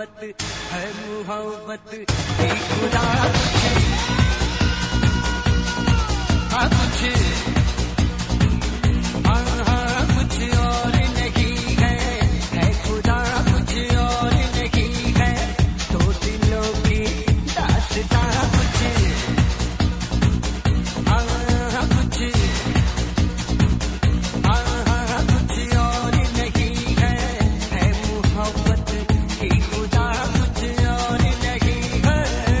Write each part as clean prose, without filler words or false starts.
मोहब्बत है मोहब्बत की खुदा कुछ कुछ और नहीं है खुदा कुछ और नहीं है तो दिलों की दास्तां कुछ कुछ और नहीं है मोहब्बत की खुदा कुछ और नहीं है।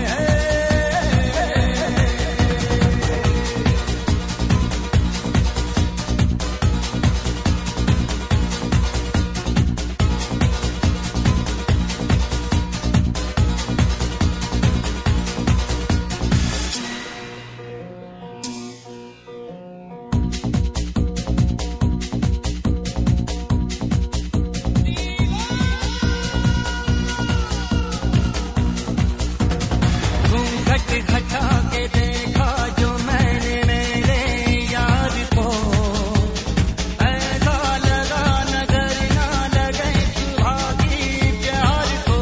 घटा के देखा जो मैंने मेरे यार को ऐसा लगा नजर ना लगे सुहागी प्यार को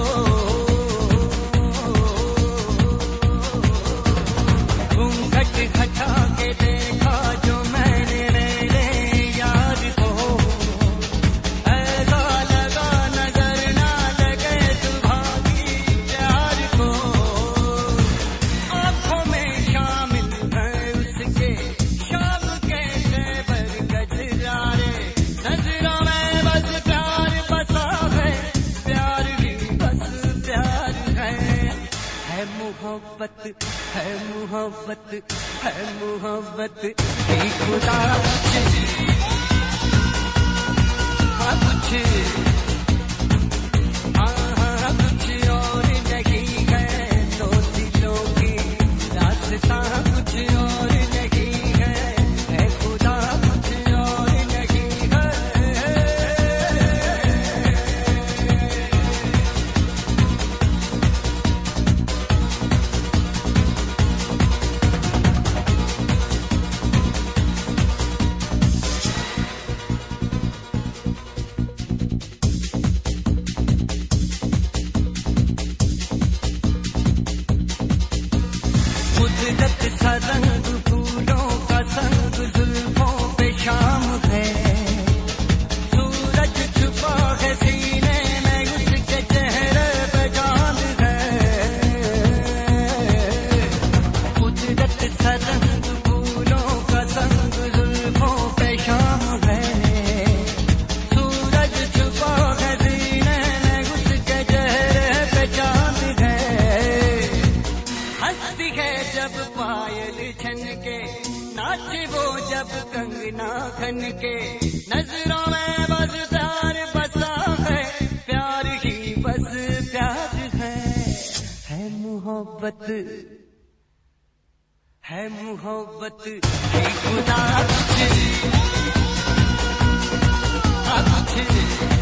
घूंघट घटा के देखा जो मैंने मेरे यार को ऐसा लगा नजर ना लगे सुहागी प्यार को मोहब्बत है मोहब्बत है मोहब्बत की खुदा कुछ कुछ और नहीं है तो दिलों की दास्तां कुछ और नहीं है खुदा कुछ और नहीं है। कुदरत सा रंग फूलों का संग जुल्फों पे शाम है सूरज छुपा है सीने में उसके चेहरे पे चांद है कुदरत सा रंग फूलों का संग जुल्फों पे शाम है सूरज छुपा है सीने में उसके चेहरे पे चांद है हंसती है जब पायल छन के नाचे वो जब कंगना खन के नजरों में बस प्यार बसा है प्यार ही बस प्यार है मोहब्बत है मोहब्बत की खुदा कुछ